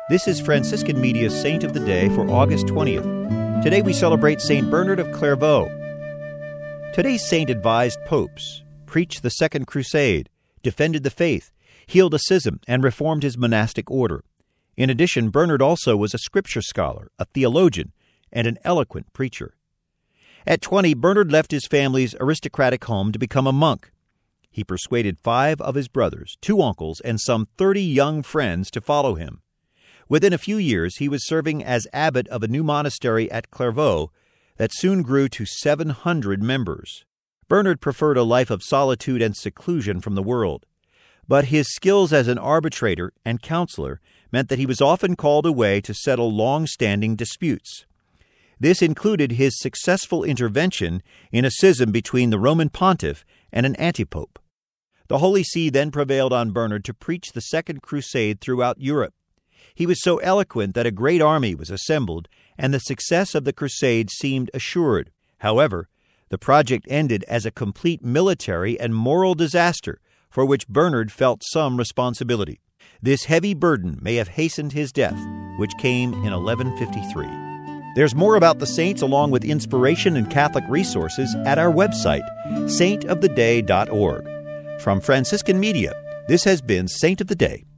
This is Franciscan Media's Saint of the Day for August 20th. Today we celebrate St. Bernard of Clairvaux. Today's saint advised popes, preached the Second Crusade, defended the faith, healed a schism, and reformed his monastic order. In addition, Bernard also was a scripture scholar, a theologian, and an eloquent preacher. At 20, Bernard left his family's aristocratic home to become a monk. He persuaded 5 of his brothers, 2 uncles, and some 30 young friends to follow him. Within a few years, he was serving as abbot of a new monastery at Clairvaux that soon grew to 700 members. Bernard preferred a life of solitude and seclusion from the world, but his skills as an arbitrator and counselor meant that he was often called away to settle long-standing disputes. This included his successful intervention in a schism between the Roman pontiff and an antipope. The Holy See then prevailed on Bernard to preach the Second Crusade throughout Europe. He was so eloquent that a great army was assembled, and the success of the crusade seemed assured. However, the project ended as a complete military and moral disaster for which Bernard felt some responsibility. This heavy burden may have hastened his death, which came in 1153. There's more about the saints along with inspiration and Catholic resources at our website, saintoftheday.org. From Franciscan Media, this has been Saint of the Day.